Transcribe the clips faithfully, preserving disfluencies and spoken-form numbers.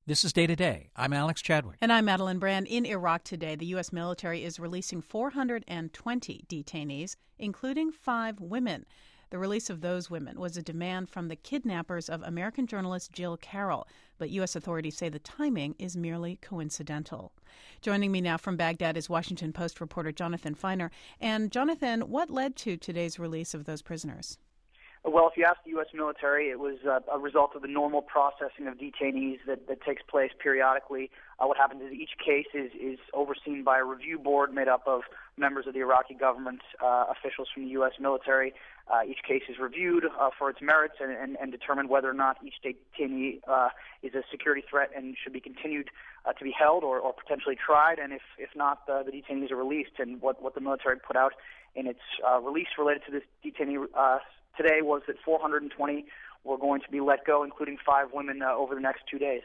This is Day to Day. I'm Alex Chadwick. And I'm Madeline Brand. In Iraq today, the U S military is releasing four hundred twenty detainees, including five women. The release of those women was a demand from the kidnappers of American journalist Jill Carroll, but U S authorities say the timing is merely coincidental. Joining me now from Baghdad is Washington Post reporter Jonathan Feiner. And Jonathan, what led to today's release of those prisoners? Well, if you ask the U S military, it was uh, a result of the normal processing of detainees that, that takes place periodically. Uh, what happens is each case is, is overseen by a review board made up of members of the Iraqi government, uh, officials from the U S military. Uh, each case is reviewed uh, for its merits and, and, and determined whether or not each detainee uh, is a security threat and should be continued uh, to be held or, or potentially tried. And if, if not, uh, the detainees are released. And what, what the military put out in its uh, release related to this detainee uh, today was that four hundred twenty were going to be let go, including five women, uh, over the next two days.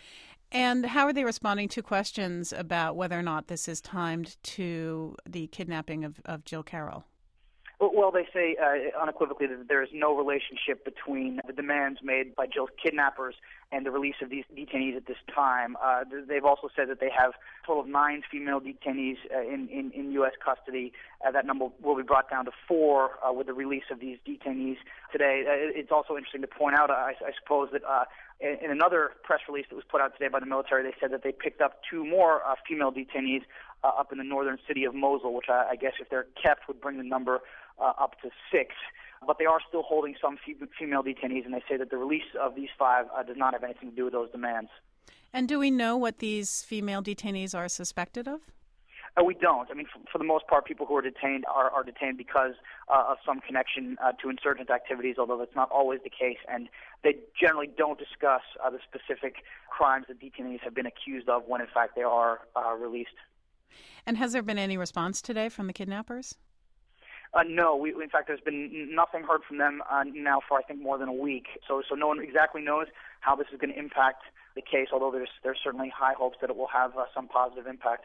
And how are they responding to questions about whether or not this is timed to the kidnapping of, of Jill Carroll? Well, they say uh, unequivocally that there is no relationship between the demands made by Jill's kidnappers and the release of these detainees at this time. Uh, they've also said that they have a total of nine female detainees uh, in, in, in U S custody. Uh, that number will be brought down to four uh, with the release of these detainees today. Uh, it's also interesting to point out, I, I suppose, that uh, in, in another press release that was put out today by the military, they said that they picked up two more uh, female detainees uh, up in the northern city of Mosul, which I, I guess if they're kept would bring the number Uh, up to six, but they are still holding some female detainees, and they say that the release of these five uh, does not have anything to do with those demands. And do we know what these female detainees are suspected of? Uh, we don't. I mean, for, for the most part, people who are detained are, are detained because uh, of some connection uh, to insurgent activities, although that's not always the case, and they generally don't discuss uh, the specific crimes that detainees have been accused of when, in fact, they are uh, released. And has there been any response today from the kidnappers? Uh, no, we, in fact, there's been nothing heard from them uh, now for, I think, more than a week. So so no one exactly knows how this is going to impact the case, although there's, there's certainly high hopes that it will have uh, some positive impact.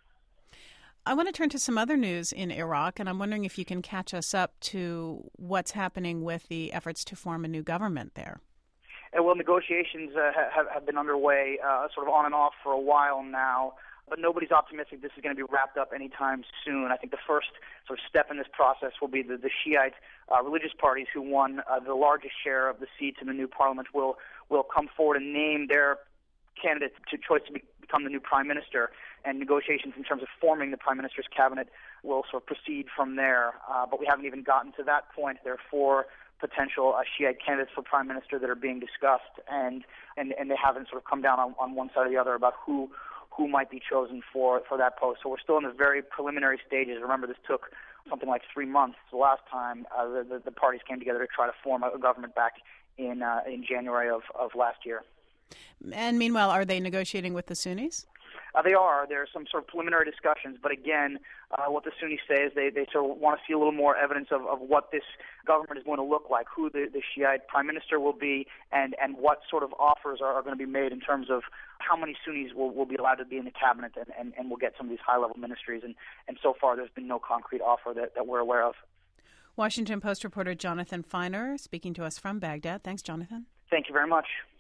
I want to turn to some other news in Iraq, and I'm wondering if you can catch us up to what's happening with the efforts to form a new government there. Uh, well, negotiations uh, have, have been underway uh, sort of on and off for a while now. But nobody's optimistic this is going to be wrapped up anytime soon. I think the first sort of step in this process will be the, the Shiite uh, religious parties who won uh, the largest share of the seats in the new parliament will will come forward and name their candidate to choice to be, become the new prime minister. And negotiations in terms of forming the prime minister's cabinet will sort of proceed from there. Uh, but we haven't even gotten to that point. There are four potential uh, Shiite candidates for prime minister that are being discussed, and and, and they haven't sort of come down on, on one side or the other about who. who might be chosen for, for that post. So we're still in the very preliminary stages. Remember, this took something like three months the last time uh, the, the, the parties came together to try to form a, a government back in uh, in January of, of last year. And meanwhile, are they negotiating with the Sunnis? Uh, they are. There are some sort of preliminary discussions, but again, uh, what the Sunnis say is they, they sort of want to see a little more evidence of, of what this government is going to look like, who the, the Shiite prime minister will be, and, and what sort of offers are, are going to be made in terms of how many Sunnis will, will be allowed to be in the cabinet and, and, and will get some of these high-level ministries. And, and so far, there's been no concrete offer that, that we're aware of. Washington Post reporter Jonathan Feiner speaking to us from Baghdad. Thanks, Jonathan. Thank you very much.